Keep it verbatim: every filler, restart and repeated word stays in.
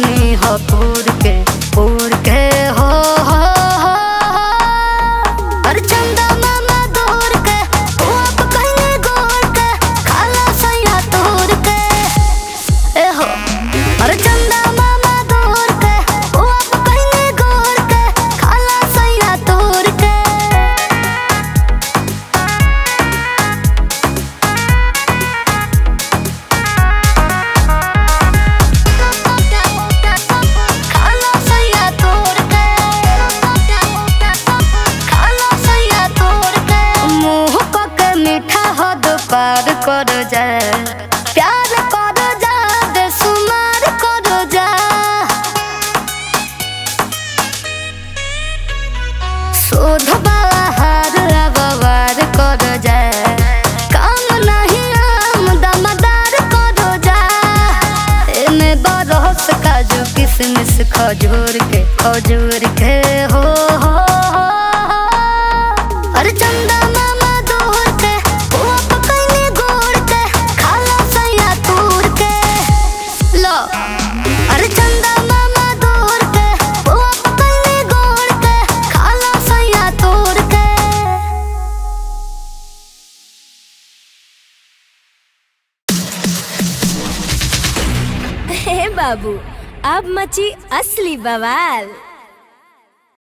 रखनी हो पूर के पूर के हो हो हो अरे चंदा मामा दूर के वो आप कहीं गोर के खाला सैया तोड़ के ए हो अरे चंदा मामा दूर के वो आप कहीं गोर के खाला सैया तोड़ के पार करो जा प्यार करो जा बेसुमार करो जा शोध बाहर अबार करो जा काम नहीं आम दमदार करो जा एमे बरस काजू किशमिश खजूर के खजूर के हो हो अरे चंदा मामा दूर के अरे चंदा मामा दूर के वो पकड़ने गोड़ के खाला सैया तोड़ के। हे बाबू अब मची असली बवाल।